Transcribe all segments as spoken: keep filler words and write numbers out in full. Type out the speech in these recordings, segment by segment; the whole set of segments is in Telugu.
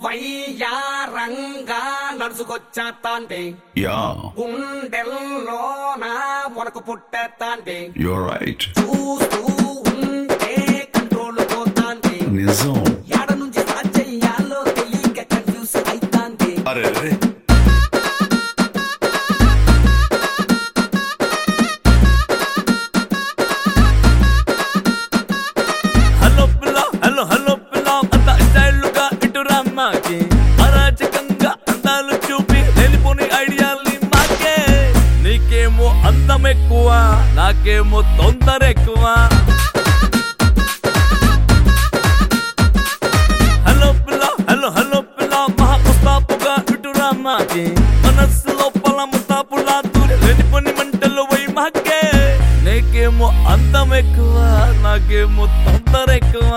వయ్యారంగా నడుచుకొచ్చేస్తాంటే గుండెల్లో నా వనకు పుట్టేస్తాంటే చూస్తూ ఉంటే కంట్రోల్ పోతాంటే ఎడ నుంచి స్టార్ట్ చెయ్యాలో తెలియక కన్ఫ్యూజ్ అయితాంటే అరాచకంగా అందాలు చూపి వెళ్ళిపోని ఐడియాల్ని మాకే నీకేమో అందం ఎక్కువ నాకేమో తొందర ఎక్కువ హలో పిల్ల హలో హలో పిల్ల మహా ముస్తాపుగా ఇటు రామాకి మనస్సు లోపల ముస్తాపులా దూరి వెళ్ళిపోని మంటలు వై మాకే నీకేమో అందం ఎక్కువ నాకేమో తొందర ఎక్కువ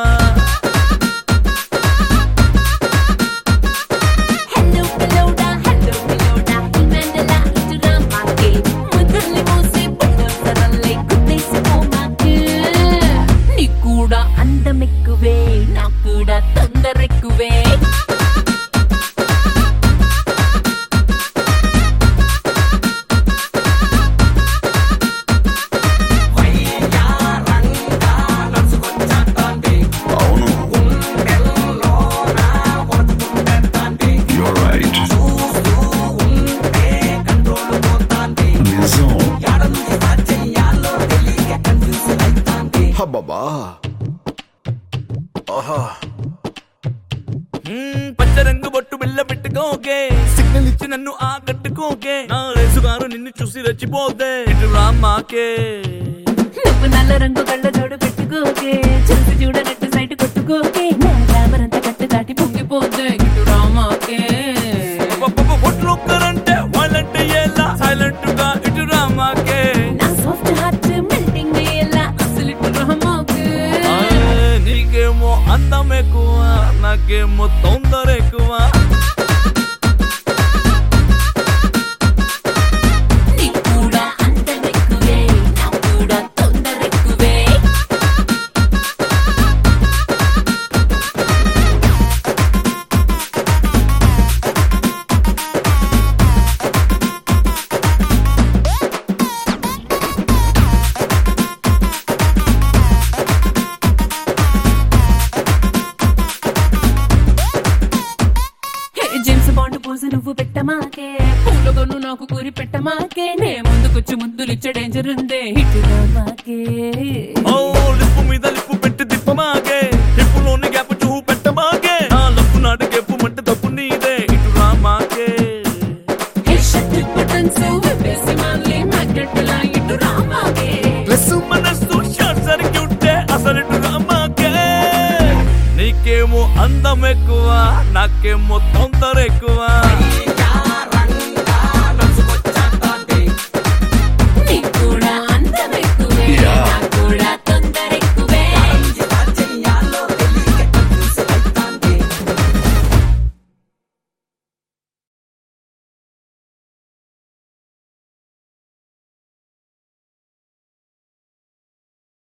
అందమెక్కువే నాకు కూడా తొందరెక్కువే పచ్చరంగు బొట్టు బిల్ల పెట్టుకోకే సిగ్నల్ ఇచ్చి నన్ను ఆకట్టుకోకే నా రేసుగారు నిన్ను చూసి రచ్చిపోతే ఇటు రామాకే నువ్వు నల్ల రంగు కళ్ళ జోడు పెట్టుకోకే చూసి చూడనట్టు సైట్ కొట్టుకోకే నా గ్లామరంతా కట్టు దాటి పొంగిపోతే ఇటు రామాకే బొట్లు ఒక్కరంటే వాళ్ళంటే ఎలా సైలెంట్ గా ఇటు రామాకే నా సాఫ్ట్ హార్ట్ మెల్టింగ్ ఎలా అసలు ఇటు రామాకే నీకేమో అందం ఎక్కువ నాకేమో తొందర ఎక్కువ నువ్వు పెట్టమాకే పూలగొన్ను నాకు కూరి పెట్టమాకే నే ముందుకొచ్చి ముద్దులిచ్చే డేంజర్ ఉందే ఇటు రామాకే ఓ లిప్పు మీద లిప్పు పెట్టి తిప్పమాకే లిప్పులోని గ్యాప్ చూపు పెట్టమాకే నా లప్పు నాటి గెప్పు మంటే తప్పు నీదే ఇటు రామాకే షట్టు బటన్స్ విప్పేసి మళ్ళీ మ్యాగ్నెట్ లా ఇటు రామాకే ప్లస్ మనస్సు షార్ట్ సర్క్యూట్ అసలు ఇటు రామాకే నీకేమో అందం ఎక్కువ నాకేమో తొందర ఎక్కువ